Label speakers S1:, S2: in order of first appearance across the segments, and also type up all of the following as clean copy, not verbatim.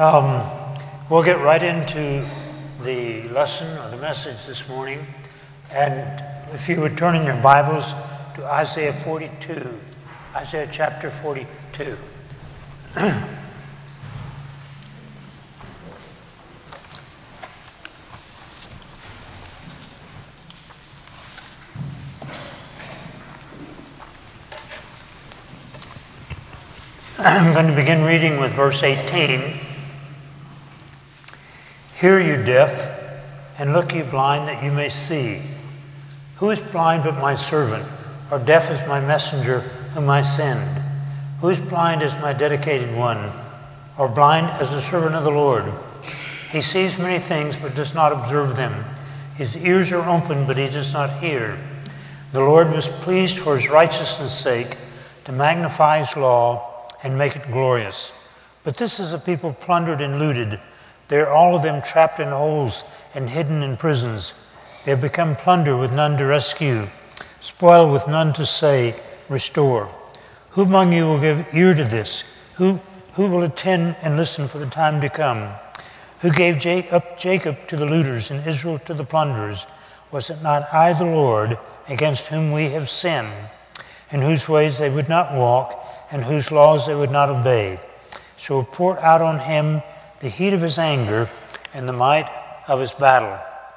S1: We'll get right into the lesson or the message this morning. And if you would turn in your Bibles to Isaiah 42, Isaiah chapter 42. I'm going to begin reading with verse 18. Hear, you deaf, and look, you blind, that you may see. Who is blind but my servant, or deaf as my messenger whom I send? Who is blind as my dedicated one, or blind as the servant of the Lord? He sees many things but does not observe them. His ears are open but he does not hear. The Lord was pleased for his righteousness' sake to magnify his law and make it glorious. But this is a people plundered and looted. They are all of them trapped in holes and hidden in prisons. They have become plunder with none to rescue, spoil with none to say, restore. Who among you will give ear to this? Who will attend and listen for the time to come? Who gave up Jacob to the looters and Israel to the plunderers? Was it not I, the Lord, against whom we have sinned, in whose ways they would not walk, and whose laws they would not obey? So will pour out on him the heat of his anger and the might of his battle.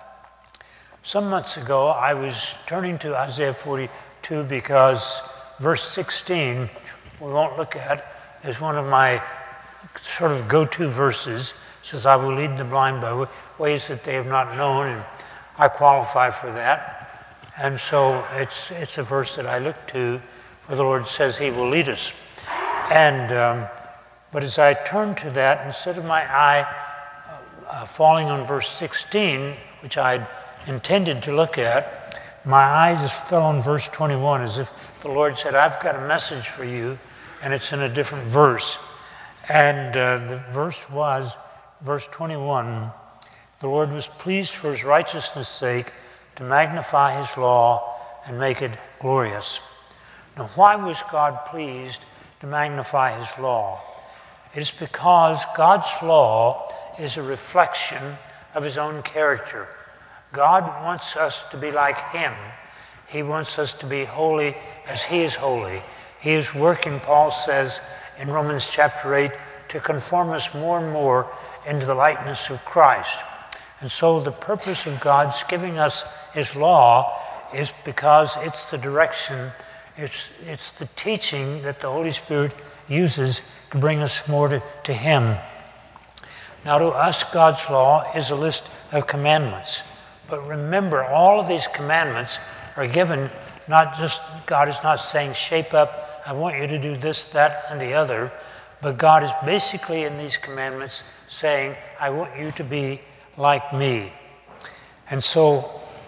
S1: Some months ago, I was turning to Isaiah 42 because verse 16, we won't look at, is one of my sort of go-to verses. It says, I will lead the blind by ways that they have not known, and I qualify for that. And so it's a verse that I look to where the Lord says he will lead us. And but as I turned to that, instead of my eye falling on verse 16, which I'd intended to look at, my eye just fell on verse 21, as if the Lord said, I've got a message for you, and it's in a different verse. And the verse was, verse 21, the Lord was pleased for his righteousness' sake to magnify his law and make it glorious. Now, why was God pleased to magnify his law? It is because God's law is a reflection of his own character. God wants us to be like him. He wants us to be holy as he is holy. He is working, Paul says in Romans chapter 8, to conform us more and more into the likeness of Christ. And so the purpose of God's giving us his law is because it's the direction, it's the teaching that the Holy Spirit uses to bring us more to him. Now, to us, God's law is a list of commandments. But remember, all of these commandments are given, not just, God is not saying, shape up, I want you to do this, that, and the other. But God is basically in these commandments saying, I want you to be like me. And so,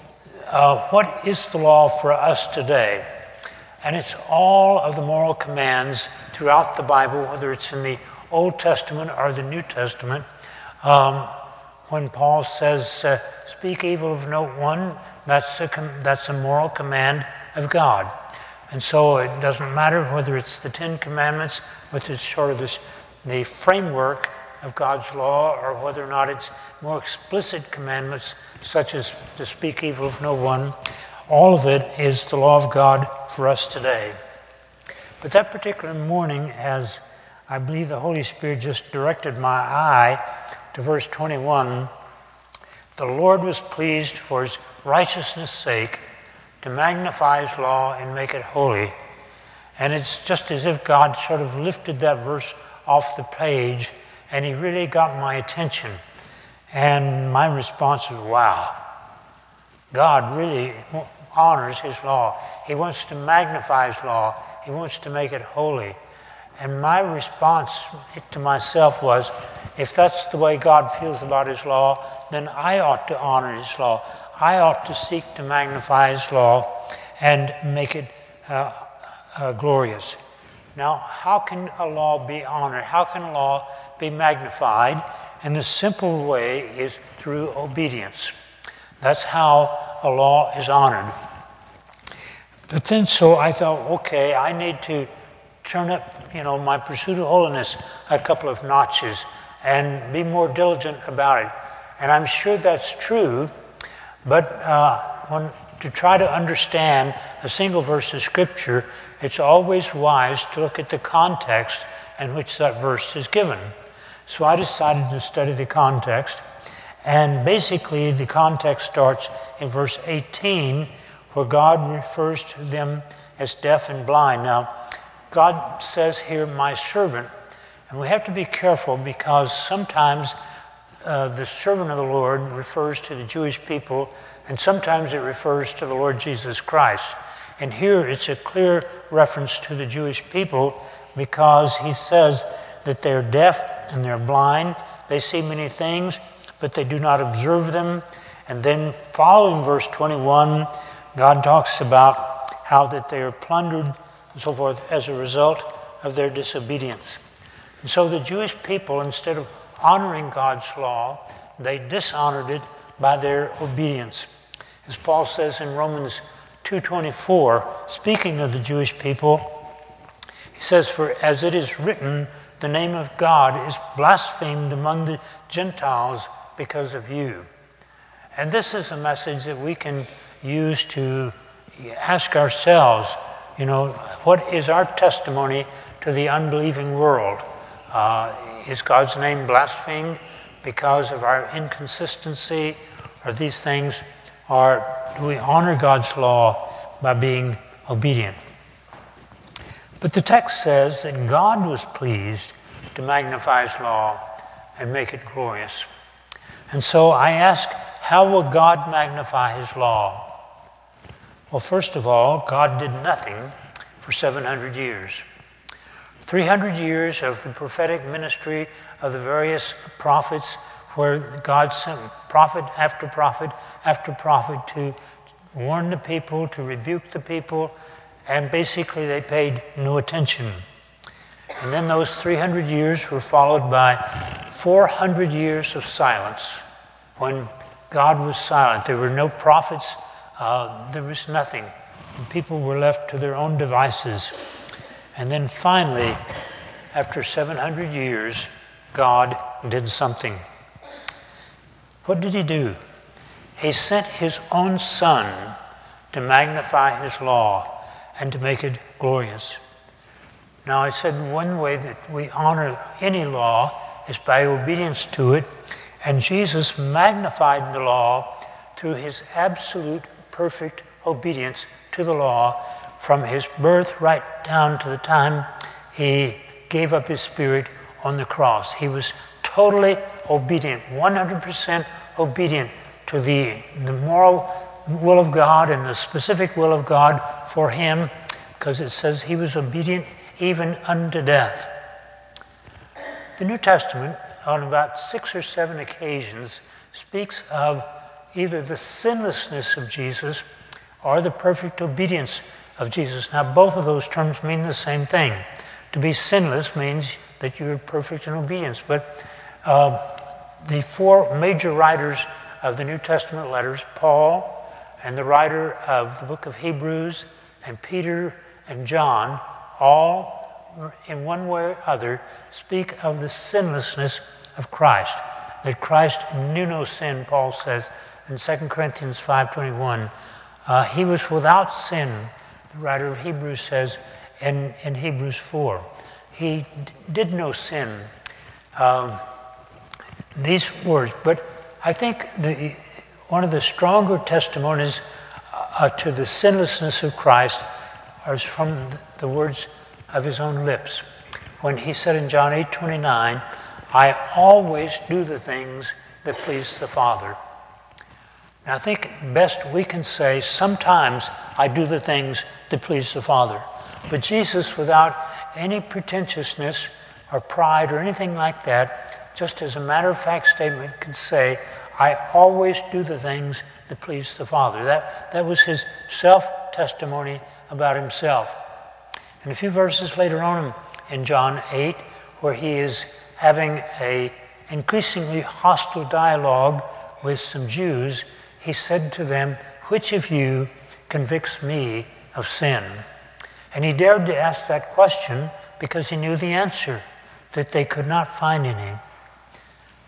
S1: what is the law for us today? And it's all of the moral commands throughout the Bible, whether it's in the Old Testament or the New Testament. When Paul says, speak evil of no one, that's a moral command of God. And so it doesn't matter whether it's the Ten Commandments, which is sort of the framework of God's law, or whether or not it's more explicit commandments, such as to speak evil of no one. All of it is the law of God for us today. But that particular morning, as I believe the Holy Spirit just directed my eye to verse 21, the Lord was pleased for his righteousness' sake to magnify his law and make it holy. And it's just as if God sort of lifted that verse off the page and he really got my attention. And my response was, wow, God really honors his law. He wants to magnify his law. He wants to make it holy. And my response to myself was, if that's the way God feels about his law, then I ought to honor his law. I ought to seek to magnify his law and make it glorious. Now, how can a law be honored? How can a law be magnified? And the simple way is through obedience. That's how a law is honored. But then so I thought, okay, I need to turn up, my pursuit of holiness a couple of notches. and be more diligent about it. And I'm sure that's true, but to try to understand a single verse of Scripture, it's always wise to look at the context in which that verse is given. So I decided to study the context, and basically the context starts in verse 18, where God refers to them as deaf and blind. Now, God says here, my servant, and we have to be careful because sometimes the servant of the Lord refers to the Jewish people, and sometimes it refers to the Lord Jesus Christ. And here it's a clear reference to the Jewish people because he says that they're deaf and they're blind. They see many things, but they do not observe them. And then following verse 21, God talks about how that they are plundered and so forth as a result of their disobedience. And so the Jewish people, instead of honoring God's law, they dishonored it by their obedience. As Paul says in Romans 2:24, speaking of the Jewish people, he says, for as it is written, the name of God is blasphemed among the Gentiles because of you. And this is a message that we can use to ask ourselves, what is our testimony to the unbelieving world? Is God's name blasphemed because of our inconsistency or these things? Or do we honor God's law by being obedient? But the text says that God was pleased to magnify his law and make it glorious. And so I ask, how will God magnify his law? Well, first of all, God did nothing for 700 years. 300 years of the prophetic ministry of the various prophets, where God sent prophet after prophet after prophet to warn the people, to rebuke the people, and basically they paid no attention. And then those 300 years were followed by 400 years of silence, when God was silent. There were no prophets, there was nothing. People were left to their own devices. And then finally, after 700 years, God did something. What did he do? He sent his own Son to magnify his law and to make it glorious. Now, I said one way that we honor any law is by obedience to it, and Jesus magnified the law through his absolute perfect obedience to the law from his birth right down to the time he gave up his spirit on the cross. He was totally obedient, 100% obedient to the moral will of God and the specific will of God for him, because it says he was obedient even unto death. The New Testament, on about 6 or 7 occasions, speaks of either the sinlessness of Jesus or the perfect obedience of Jesus. Now, both of those terms mean the same thing. To be sinless means that you're perfect in obedience. But the 4 major writers of the New Testament letters, Paul and the writer of the book of Hebrews, and Peter and John, all in one way or other speak of the sinlessness of Christ. That Christ knew no sin, Paul says in 2 Corinthians 5:21. He was without sin, the writer of Hebrews says in Hebrews 4. He did no sin. These words, but I think one of the stronger testimonies to the sinlessness of Christ is from the words of his own lips. When he said in John 8:29, I always do the things that please the Father. Now, I think best we can say, sometimes I do the things that please the Father. But Jesus, without any pretentiousness or pride or anything like that, just as a matter-of-fact statement, could say, I always do the things that please the Father. That was his self-testimony about himself. And a few verses later on in John 8, where he is having an increasingly hostile dialogue with some Jews, he said to them, which of you convicts me of sin? And he dared to ask that question because he knew the answer, that they could not find any.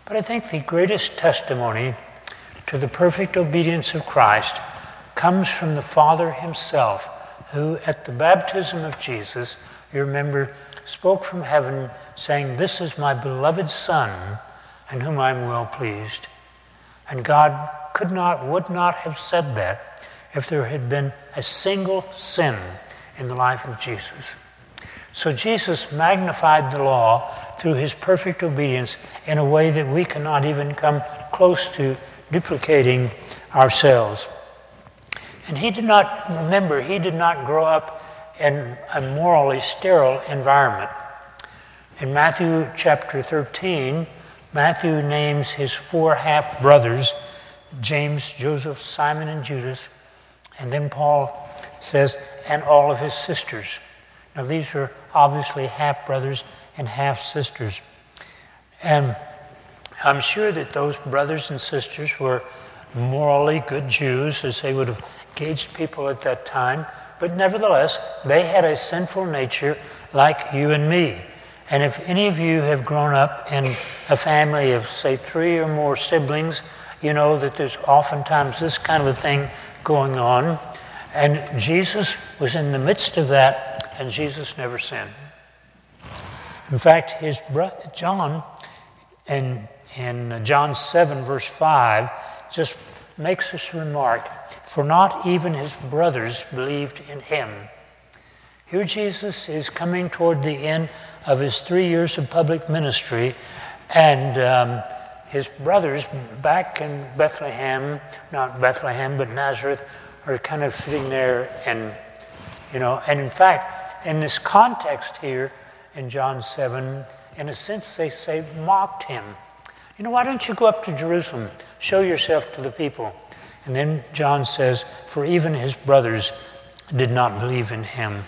S1: But I think the greatest testimony to the perfect obedience of Christ comes from the Father himself, who at the baptism of Jesus, you remember, spoke from heaven saying, "This is my beloved Son, in whom I am well pleased." And God would not have said that if there had been a single sin in the life of Jesus. So Jesus magnified the law through his perfect obedience in a way that we cannot even come close to duplicating ourselves. And he did not grow up in a morally sterile environment. In Matthew chapter 13, Matthew names his 4 half-brothers, James, Joseph, Simon, and Judas. And then Paul says, and all of his sisters. Now these are obviously half-brothers and half-sisters. And I'm sure that those brothers and sisters were morally good Jews, as they would have gauged people at that time. But nevertheless, they had a sinful nature like you and me. And if any of you have grown up in a family of, say, 3 or more siblings, you know that there's oftentimes this kind of a thing going on. And Jesus was in the midst of that, and Jesus never sinned. In fact, his brother John, in John 7, verse 5, just makes this remark, "For not even his brothers believed in him." Here Jesus is coming toward the end of his 3 years of public ministry, and his brothers back in Bethlehem, not Bethlehem, but Nazareth, are kind of sitting there, and and in fact, in this context here in John 7, in a sense they say mocked him. Why don't you go up to Jerusalem, show yourself to the people? And then John says, for even his brothers did not believe in him.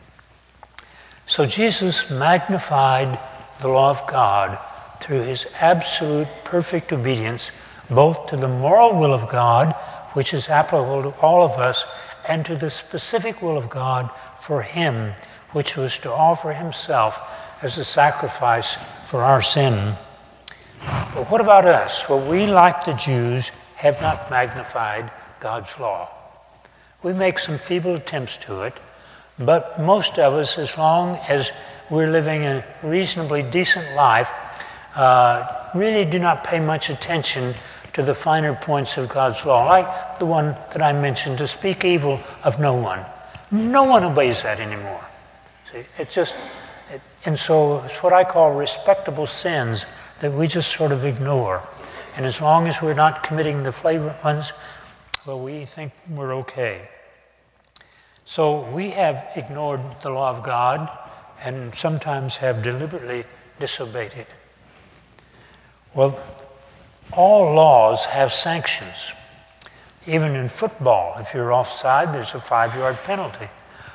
S1: So Jesus magnified the law of God through his absolute perfect obedience, both to the moral will of God, which is applicable to all of us, and to the specific will of God for him, which was to offer himself as a sacrifice for our sin. But what about us? Well, we, like the Jews, have not magnified God's law. We make some feeble attempts to it, but most of us, as long as we're living a reasonably decent life, really do not pay much attention to the finer points of God's law, like the one that I mentioned, to speak evil of no one. No one obeys that anymore. See, and so it's what I call respectable sins that we just sort of ignore. And as long as we're not committing the flagrant ones, well, we think we're okay. So we have ignored the law of God and sometimes have deliberately disobeyed it. Well, all laws have sanctions. Even in football, if you're offside, there's a 5-yard penalty.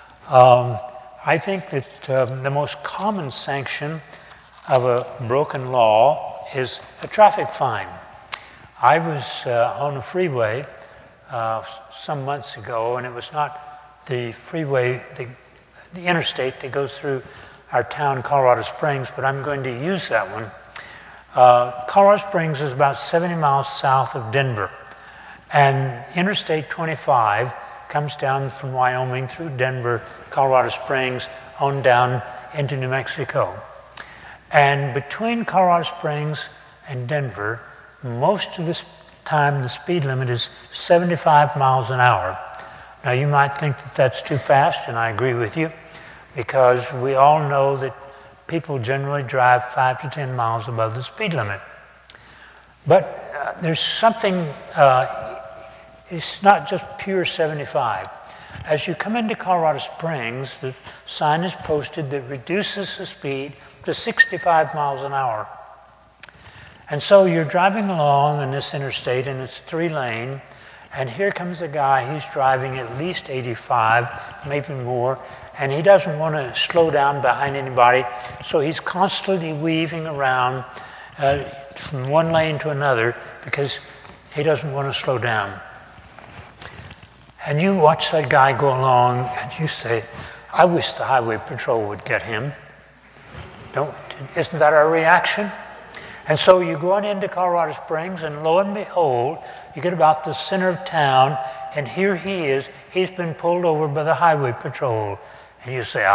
S1: I think that the most common sanction of a broken law is a traffic fine. I was on a freeway some months ago, and it was not the freeway, the interstate that goes through our town, Colorado Springs, but I'm going to use that one. Colorado Springs is about 70 miles south of Denver, and Interstate 25 comes down from Wyoming through Denver, Colorado Springs, on down into New Mexico. And between Colorado Springs and Denver, most of the time the speed limit is 75 miles an hour. Now you might think that that's too fast, and I agree with you, because we all know that people generally drive 5 to 10 miles above the speed limit. But there's something, it's not just pure 75. As you come into Colorado Springs, the sign is posted that reduces the speed to 65 miles an hour. And so you're driving along on this interstate, and it's 3-lane, and here comes a guy who's driving at least 85, maybe more, and he doesn't want to slow down behind anybody, so he's constantly weaving around from one lane to another because he doesn't want to slow down. And you watch that guy go along, and you say, I wish the highway patrol would get him. Isn't that our reaction? And so you go on into Colorado Springs, and lo and behold, you get about the center of town, and here he is. He's been pulled over by the highway patrol. And you say,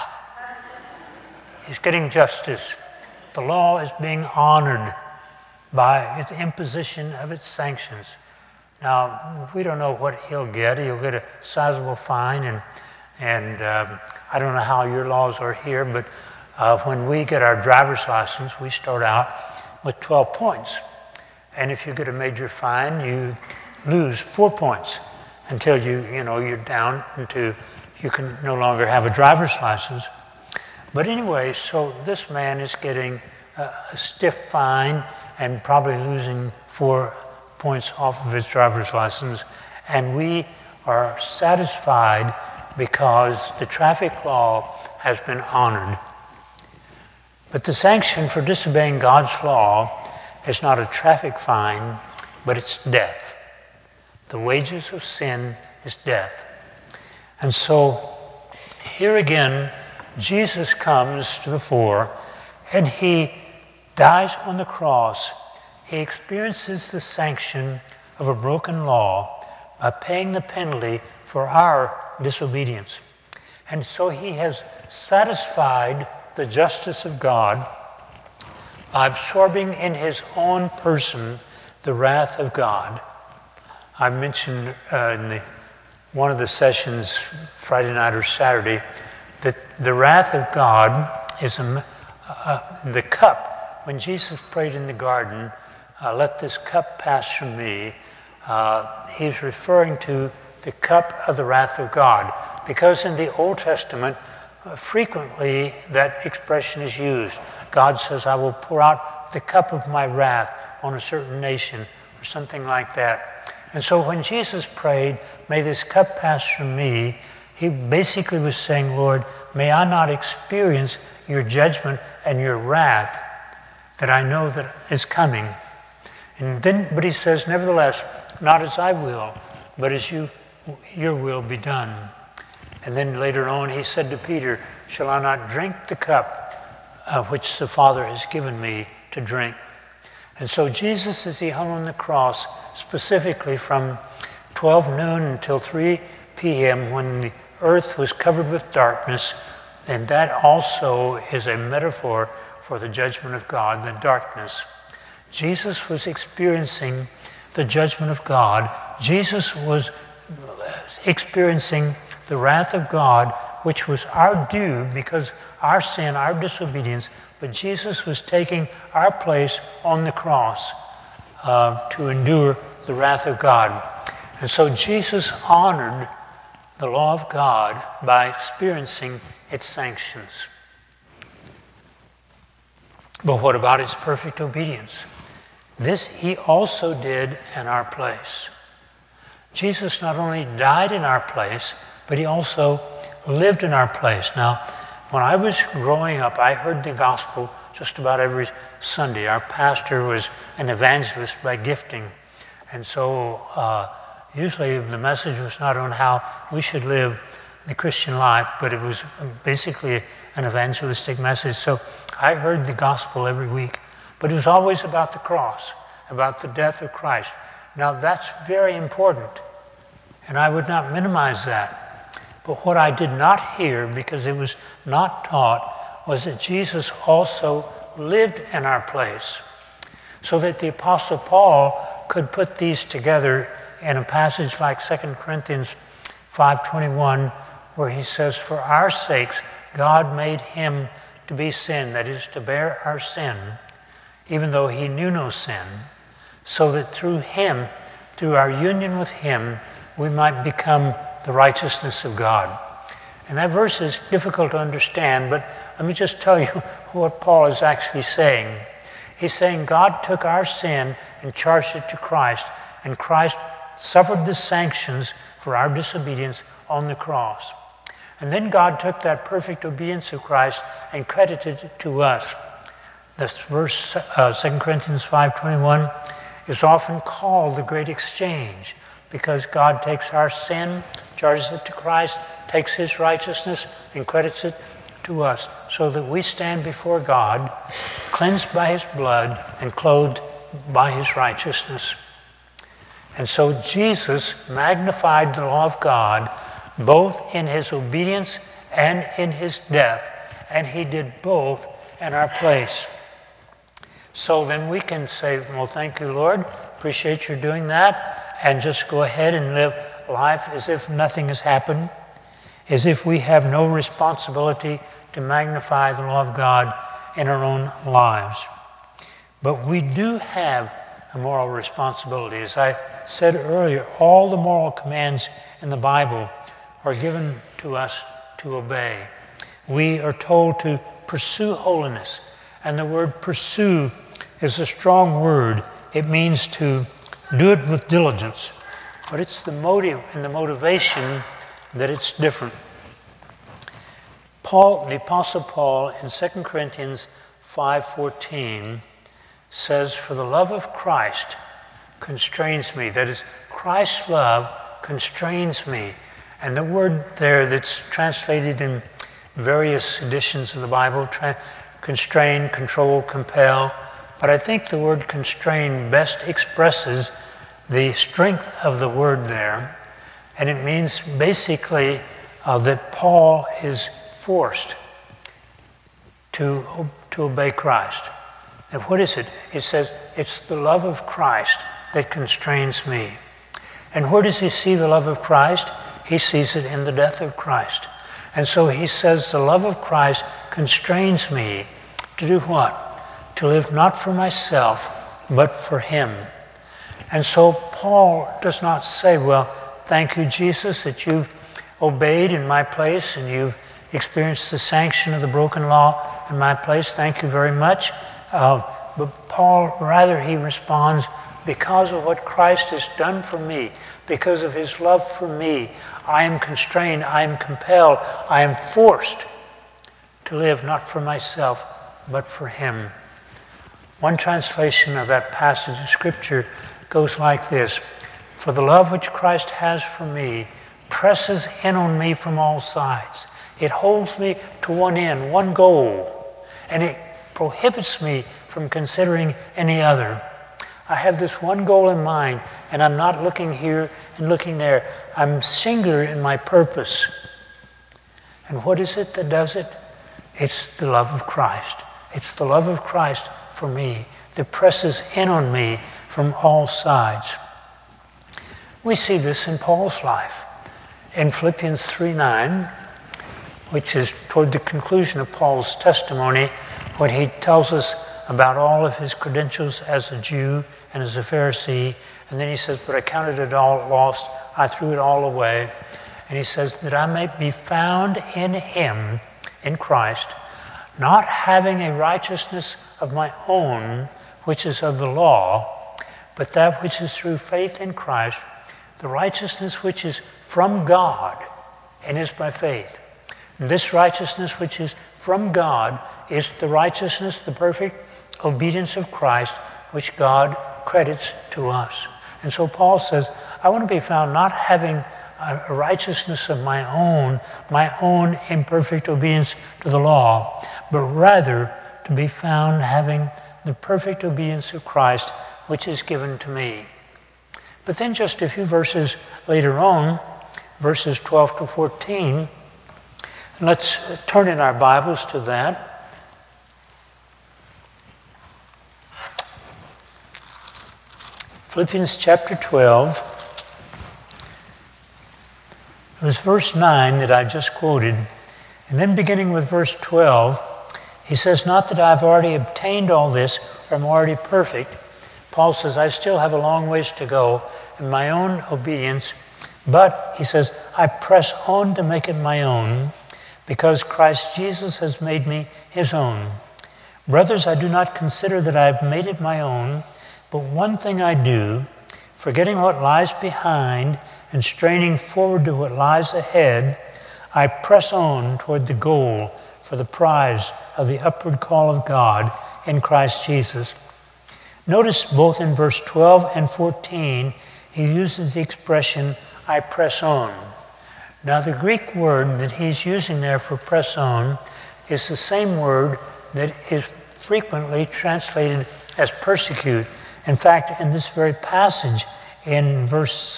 S1: he's getting justice. The law is being honored by its imposition of its sanctions. Now, we don't know what he'll get. He'll get a sizable fine, and I don't know how your laws are here, but when we get our driver's license, we start out with 12 points. And if you get a major fine, you lose 4 points until you're down into you can no longer have a driver's license. But anyway, so this man is getting a stiff fine and probably losing 4 points off of his driver's license. And we are satisfied because the traffic law has been honored. But the sanction for disobeying God's law is not a traffic fine, but it's death. The wages of sin is death. And so here again, Jesus comes to the fore, and he dies on the cross. He experiences the sanction of a broken law by paying the penalty for our disobedience. And so he has satisfied the justice of God by absorbing in his own person the wrath of God. I mentioned in one of the sessions, Friday night or Saturday, that the wrath of God is the cup. When Jesus prayed in the garden, let this cup pass from me, he's referring to the cup of the wrath of God. Because in the Old Testament, frequently that expression is used. God says, I will pour out the cup of my wrath on a certain nation, or something like that. And so when Jesus prayed, may this cup pass from me, he basically was saying, Lord, may I not experience your judgment and your wrath that I know that is coming. But he says, nevertheless, not as I will, but as your will be done. And then later on he said to Peter, shall I not drink the cup which the Father has given me to drink? And so Jesus, as he hung on the cross, specifically from 12 noon until 3 p.m. when the earth was covered with darkness, and that also is a metaphor for the judgment of God, the darkness. Jesus was experiencing the judgment of God. Jesus was experiencing the wrath of God, which was our due because our sin, our disobedience, but Jesus was taking our place on the cross to endure the wrath of God. And so Jesus honored the law of God by experiencing its sanctions. But what about his perfect obedience? This he also did in our place. Jesus not only died in our place, but he also lived in our place. Now, when I was growing up, I heard the gospel just about every Sunday. Our pastor was an evangelist by gifting. And so usually the message was not on how we should live the Christian life, but it was basically an evangelistic message. So I heard the gospel every week. But it was always about the cross, about the death of Christ. Now that's very important, and I would not minimize that. But what I did not hear, because it was not taught, was that Jesus also lived in our place. So that the Apostle Paul could put these together in a passage like 2 Corinthians 5:21, where he says, for our sakes, God made him to be sin, that is, to bear our sin, even though he knew no sin, so that through him, through our union with him, we might become the righteousness of God. And that verse is difficult to understand, but let me just tell you what Paul is actually saying. He's saying God took our sin and charged it to Christ, and Christ suffered the sanctions for our disobedience on the cross. And then God took that perfect obedience of Christ and credited it to us. This verse, 2 Corinthians 5:21, is often called the great exchange, because God takes our sin, charges it to Christ, takes his righteousness and credits it to us so that we stand before God, cleansed by his blood and clothed by his righteousness. And so Jesus magnified the law of God both in his obedience and in his death, and he did both in our place. So then we can say, well, thank you, Lord, appreciate your doing that, and just go ahead and live life as if nothing has happened, as if we have no responsibility to magnify the law of God in our own lives. But we do have a moral responsibility. As I said earlier, all the moral commands in the Bible are given to us to obey. We are told to pursue holiness, and the word pursue is a strong word. It means to do it with diligence, but it's the motive and the motivation that it's different. Paul, the Apostle Paul, in 2 Corinthians 5:14 says, "For the love of Christ constrains me." That is, Christ's love constrains me. And the word there that's translated in various editions of the Bible, constrain, control, compel. But I think the word constrain best expresses the strength of the word there. And it means basically that Paul is forced to obey Christ. And what is it? It says, it's the love of Christ that constrains me. And where does he see the love of Christ? He sees it in the death of Christ. And so he says, the love of Christ constrains me to do what? To live not for myself, but for him. And so Paul does not say, well, thank you, Jesus, that you've obeyed in my place and you've experienced the sanction of the broken law in my place. Thank you very much. But Paul, rather, he responds, because of what Christ has done for me, because of his love for me, I am constrained, I am compelled, I am forced to live not for myself, but for him. One translation of that passage of Scripture goes like this: "For the love which Christ has for me presses in on me from all sides. It holds me to one end, one goal, and it prohibits me from considering any other. I have this one goal in mind, and I'm not looking here and looking there. I'm singular in my purpose." And what is it that does it? It's the love of Christ. It's the love of Christ for me that presses in on me from all sides. We see this in Paul's life. In Philippians 3:9, which is toward the conclusion of Paul's testimony, what he tells us about all of his credentials as a Jew and as a Pharisee. And then he says, "But I counted it all lost. I threw it all away." And he says, "That I may be found in him," in Christ, "not having a righteousness of my own, which is of the law, but that which is through faith in Christ, the righteousness which is from God and is by faith." And this righteousness which is from God is the righteousness, the perfect obedience of Christ, which God credits to us. And so Paul says, I want to be found not having a righteousness of my own imperfect obedience to the law, but rather to be found having the perfect obedience of Christ, which is given to me. But then just a few verses later on, verses 12 to 14, let's turn in our Bibles to that. Philippians chapter 12. It was verse 9 that I just quoted. And then beginning with verse 12, he says, "Not that I've already obtained all this, or I'm already perfect." Paul says, I still have a long ways to go in my own obedience. But, he says, I press on to make it my own, because Christ Jesus has made me his own. Brothers, I do not consider that I have made it my own, but one thing I do, forgetting what lies behind and straining forward to what lies ahead, I press on toward the goal for the prize of the upward call of God in Christ Jesus. Notice both in verse 12 and 14, he uses the expression, I press on. Now the Greek word that he's using there for press on is the same word that is frequently translated as persecute. In fact, in this very passage, in verse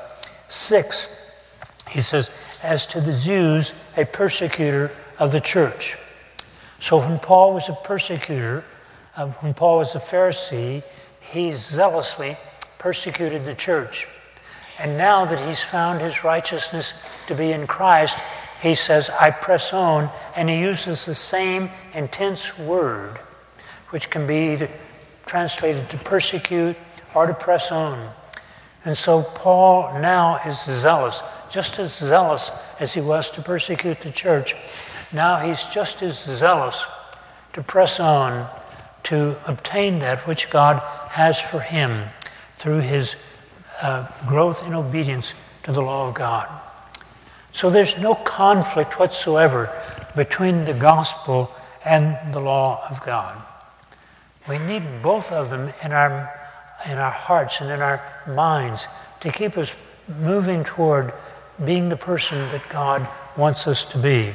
S1: 6, he says, as to the Jews, a persecutor of the church. So when Paul was a persecutor, when Paul was a Pharisee, he zealously persecuted the church. And now that he's found his righteousness to be in Christ, he says, I press on, and he uses the same intense word, which can be translated to persecute or to press on. And so Paul now is zealous, just as zealous as he was to persecute the church. Now he's just as zealous to press on to obtain that which God has for him through his growth in obedience to the law of God. So there's no conflict whatsoever between the gospel and the law of God. We need both of them in our hearts and in our minds to keep us moving toward being the person that God wants us to be.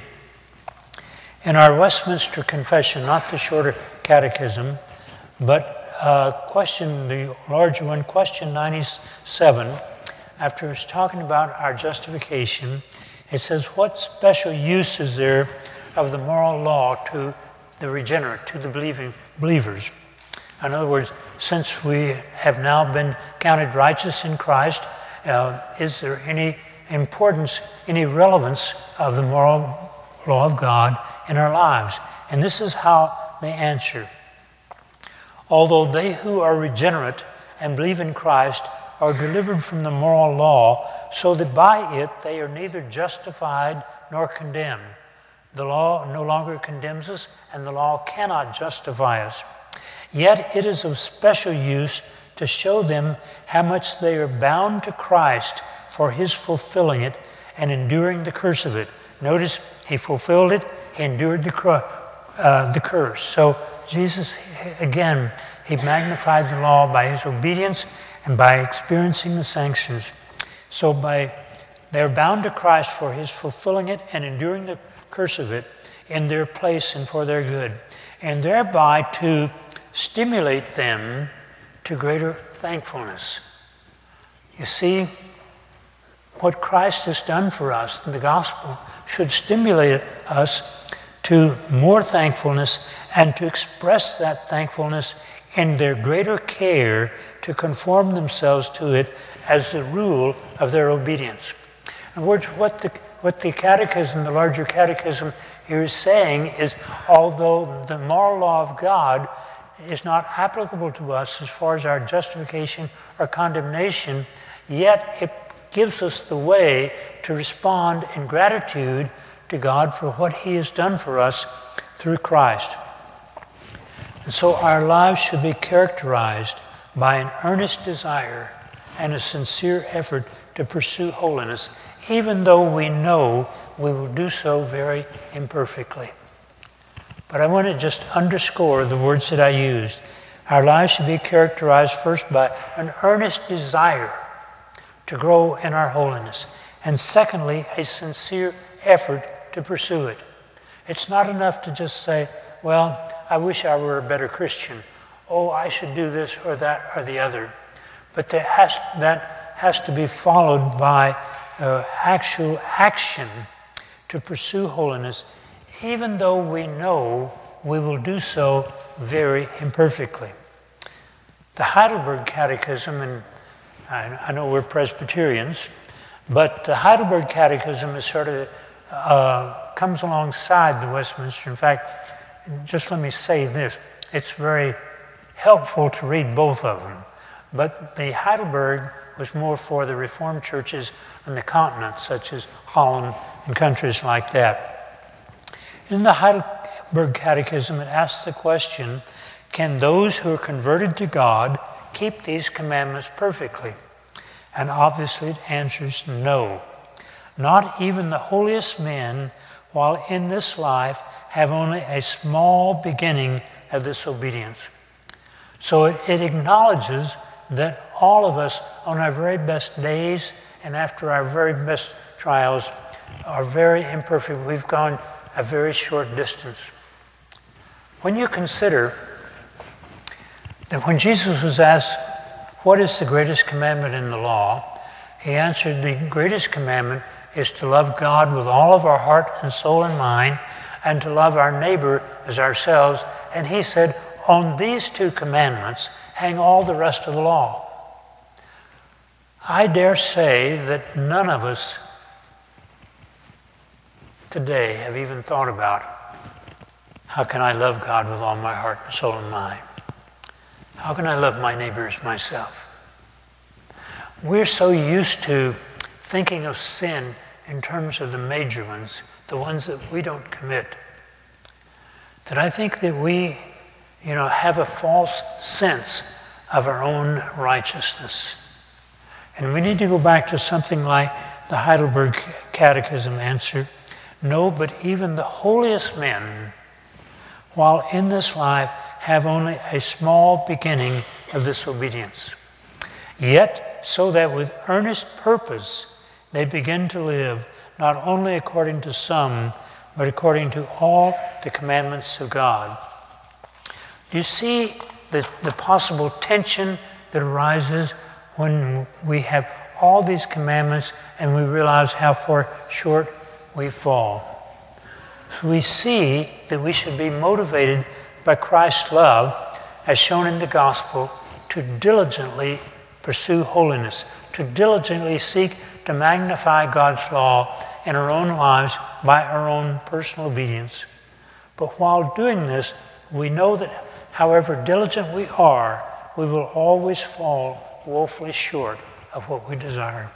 S1: In our Westminster Confession, not the shorter catechism, but the larger one, question 97, after it's talking about our justification, it says, what special use is there of the moral law to the regenerate, to the believers? In other words, since we have now been counted righteous in Christ, is there any importance, any relevance of the moral law of God in our lives? And this is how they answer. Although they who are regenerate and believe in Christ are delivered from the moral law, so that by it they are neither justified nor condemned. The law no longer condemns us, and the law cannot justify us. Yet it is of special use to show them how much they are bound to Christ for his fulfilling it and enduring the curse of it. Notice, he fulfilled it, he endured the curse. So Jesus, again, he magnified the law by his obedience and by experiencing the sanctions. So they're bound to Christ for his fulfilling it and enduring the curse of it in their place and for their good, and thereby to stimulate them to greater thankfulness. You see, what Christ has done for us in the gospel should stimulate us to more thankfulness and to express that thankfulness in their greater care to conform themselves to it as the rule of their obedience. In other words, what the catechism, the larger catechism here is saying is, although the moral law of God is not applicable to us as far as our justification or condemnation, yet it gives us the way to respond in gratitude to God for what he has done for us through Christ. And so our lives should be characterized by an earnest desire and a sincere effort to pursue holiness, even though we know we will do so very imperfectly. But I want to just underscore the words that I used. Our lives should be characterized first by an earnest desire to grow in our holiness, and secondly, a sincere effort to pursue it. It's not enough to just say, well, I wish I were a better Christian. Oh, I should do this or that or the other. But that has to be followed by actual action to pursue holiness, even though we know we will do so very imperfectly. The Heidelberg Catechism, and I know we're Presbyterians, but the Heidelberg Catechism is sort of comes alongside the Westminster. In fact, just let me say this, it's very helpful to read both of them. But the Heidelberg was more for the Reformed churches on the continent, such as Holland and countries like that. In the Heidelberg Catechism, it asks the question, can those who are converted to God keep these commandments perfectly? And obviously it answers no. Not even the holiest men, while in this life, have only a small beginning of this obedience. So it acknowledges that all of us on our very best days and after our very best trials are very imperfect. We've gone a very short distance. When you consider that when Jesus was asked, what is the greatest commandment in the law? He answered, the greatest commandment is to love God with all of our heart and soul and mind, and to love our neighbor as ourselves. And he said, on these two commandments hang all the rest of the law. I dare say that none of us today have even thought about, how can I love God with all my heart and soul and mind? How can I love my neighbor as myself? We're so used to thinking of sin in terms of the major ones, the ones that we don't commit, that I think that we, have a false sense of our own righteousness. And we need to go back to something like the Heidelberg Catechism answer, no, but even the holiest men, while in this life, have only a small beginning of this obedience. Yet, so that with earnest purpose they begin to live not only according to some, but according to all the commandments of God. Do you see the possible tension that arises when we have all these commandments and we realize how far short we fall? So we see that we should be motivated by Christ's love, as shown in the gospel, to diligently pursue holiness, to diligently seek to magnify God's law in our own lives by our own personal obedience. But while doing this, we know that however diligent we are, we will always fall woefully short of what we desire.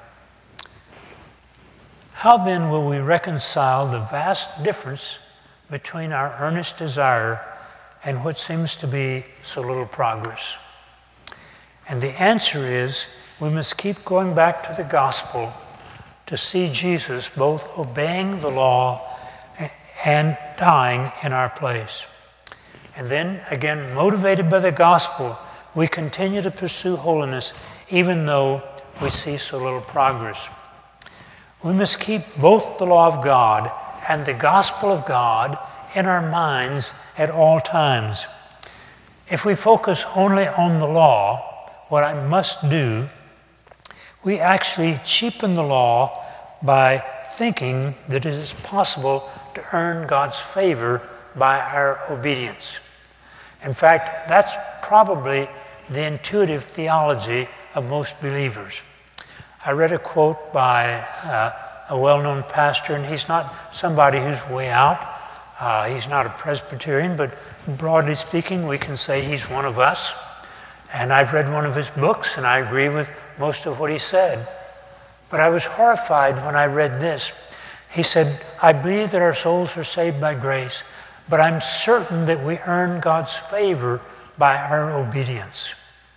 S1: How then will we reconcile the vast difference between our earnest desire and what seems to be so little progress? And the answer is, we must keep going back to the gospel to see Jesus both obeying the law and dying in our place. And then, again, motivated by the gospel, we continue to pursue holiness even though we see so little progress. We must keep both the law of God and the gospel of God in our minds at all times. If we focus only on the law, what I must do, we actually cheapen the law by thinking that it is possible to earn God's favor by our obedience. In fact, that's probably the intuitive theology of most believers. I read a quote by a well-known pastor, and he's not somebody who's way out. He's not a Presbyterian, but broadly speaking, we can say he's one of us. And I've read one of his books, and I agree with most of what he said. But I was horrified when I read this. He said, I believe that our souls are saved by grace, but I'm certain that we earn God's favor by our obedience.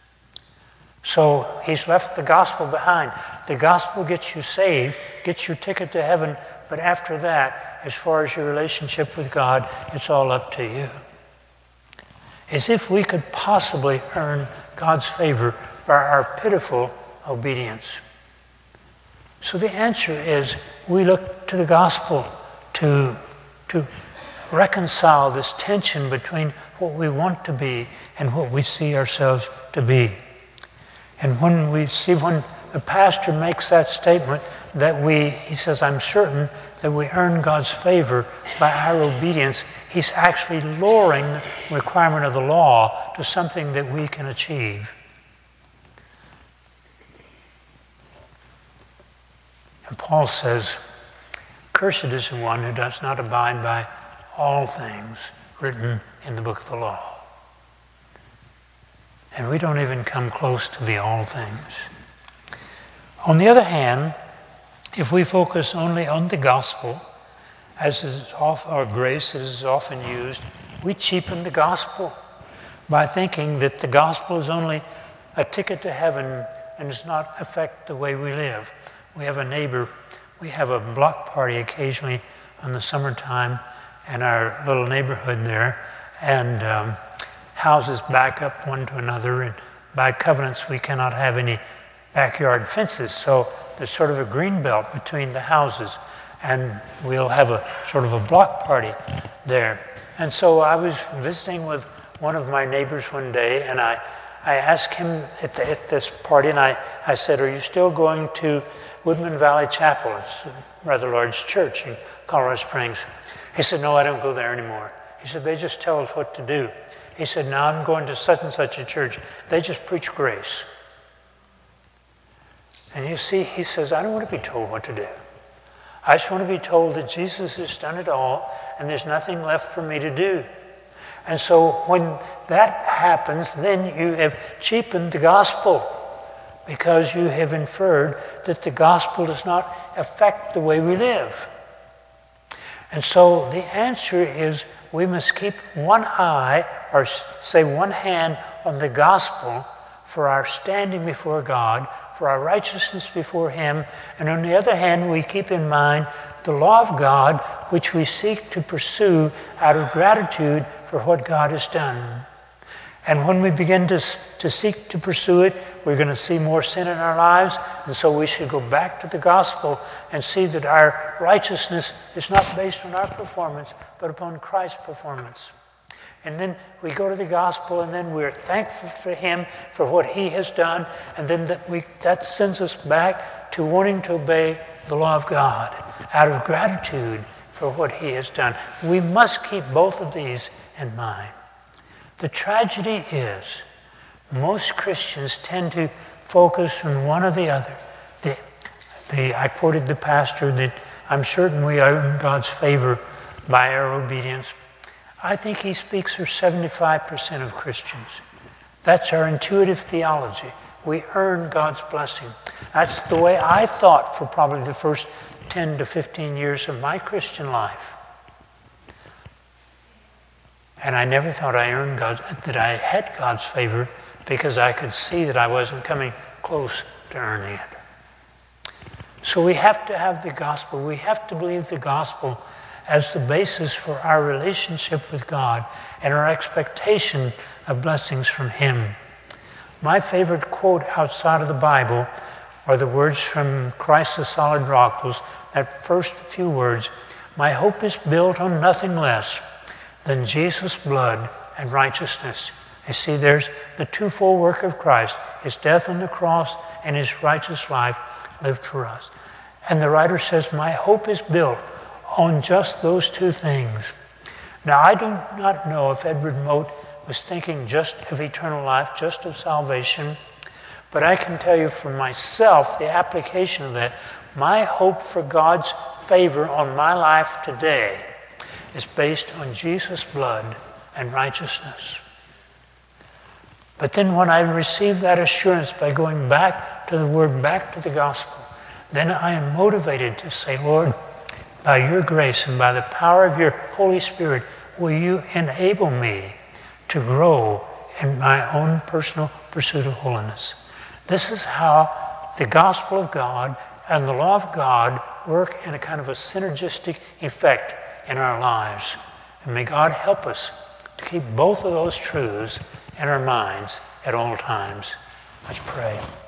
S1: So he's left the gospel behind. The gospel gets you saved, gets your ticket to heaven, but after that, as far as your relationship with God, it's all up to you. As if we could possibly earn God's favor by our pitiful obedience. So the answer is, we look to the gospel to reconcile this tension between what we want to be and what we see ourselves to be. And when the pastor makes that statement that he says, I'm certain that we earn God's favor by our obedience, he's actually lowering the requirement of the law to something that we can achieve. And Paul says, cursed is the one who does not abide by all things written in the book of the law. And we don't even come close to the all things. On the other hand, if we focus only on the gospel, or grace as is often used, we cheapen the gospel by thinking that the gospel is only a ticket to heaven and does not affect the way we live. We have a neighbor, we have a block party occasionally in the summertime in our little neighborhood there, and houses back up one to another, and by covenants we cannot have any backyard fences, so there's sort of a green belt between the houses. and we'll have a sort of a block party there. And so I was visiting with one of my neighbors one day, and I asked him at this party, and I said, "Are you still going to Woodman Valley Chapel?" It's a rather large church in Colorado Springs. He said, "No, I don't go there anymore." He said, "They just tell us what to do." He said, "Now I'm going to such and such a church. They just preach grace." And you see, he says, "I don't want to be told what to do. I just want to be told that Jesus has done it all and there's nothing left for me to do." And so when that happens, then you have cheapened the gospel, because you have inferred that the gospel does not affect the way we live. And so the answer is we must keep one eye, or say one hand, on the gospel for our standing before God, for our righteousness before Him, and on the other hand, we keep in mind the law of God, which we seek to pursue out of gratitude for what God has done. And when we begin to seek to pursue it, we're going to see more sin in our lives, and so we should go back to the gospel and see that our righteousness is not based on our performance, but upon Christ's performance. And then we go to the gospel, and then we're thankful for Him for what He has done, and then that sends us back to wanting to obey the law of God out of gratitude for what He has done. We must keep both of these in mind. The tragedy is most Christians tend to focus on one or the other. I quoted the pastor that I'm certain we earn God's favor by our obedience. I think he speaks for 75% of Christians. That's our intuitive theology. We earn God's blessing. That's the way I thought for probably the first 10 to 15 years of my Christian life. And I never thought that I had God's favor, because I could see that I wasn't coming close to earning it. So we have to have the gospel. We have to believe the gospel as the basis for our relationship with God and our expectation of blessings from Him. My favorite quote outside of the Bible are the words from Christ the Solid Rock, that first few words, "My hope is built on nothing less than Jesus' blood and righteousness." You see, there's the twofold work of Christ, His death on the cross and His righteous life lived for us. And the writer says, my hope is built on just those two things. Now, I do not know if Edward Mote was thinking just of eternal life, just of salvation, but I can tell you for myself, the application of that, my hope for God's favor on my life today is based on Jesus' blood and righteousness. But then when I receive that assurance by going back to the Word, back to the gospel, then I am motivated to say, Lord, by your grace and by the power of your Holy Spirit, will you enable me to grow in my own personal pursuit of holiness? This is how the gospel of God and the law of God work in a kind of a synergistic effect in our lives. And may God help us to keep both of those truths in our minds at all times. Let's pray.